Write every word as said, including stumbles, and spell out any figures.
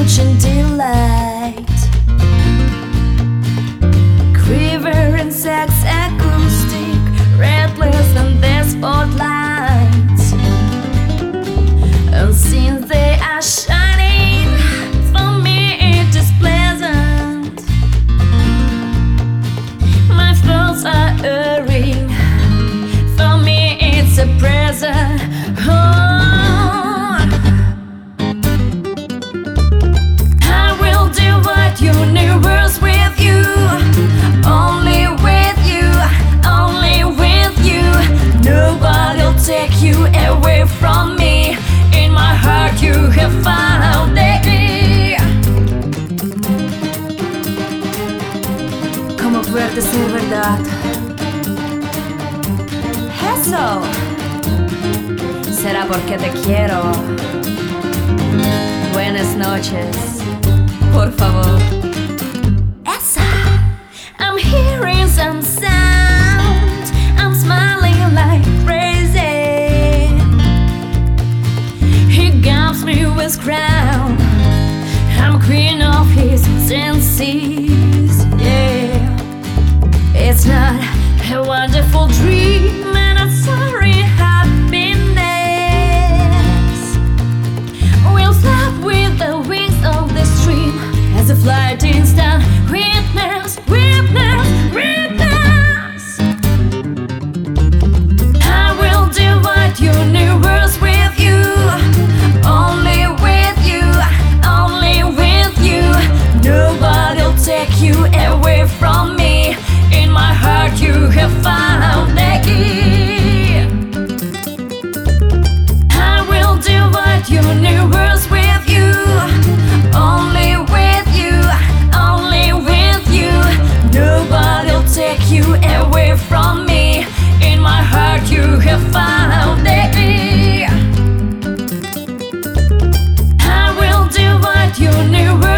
such a delight. Quivering sex acoustic, restless in the spotlight. And since they are shining, for me it is pleasant. My thoughts are erring, for me it's a present. Oh, universe with you, only with you, only with you. Nobody'll take you away from me. In my heart you have found it. Como fuerte ser verdad. Eso será porque te quiero. Buenas noches, por favor. I'm hearing some sound, I'm smiling like crazy. He gobs me with crown, I'm queen of his senses. Yeah, it's not a wonderful dream, and I'm sorry happiness will flap with the wings of the stream as a flight instant witness. Universe with you, only with you, only with you. Nobody'll take you away from me. In my heart you have found the key. I will divide universe with you, only with you, only with you. Nobody'll take you away from me. In my heart you have found the key. I will divide universe.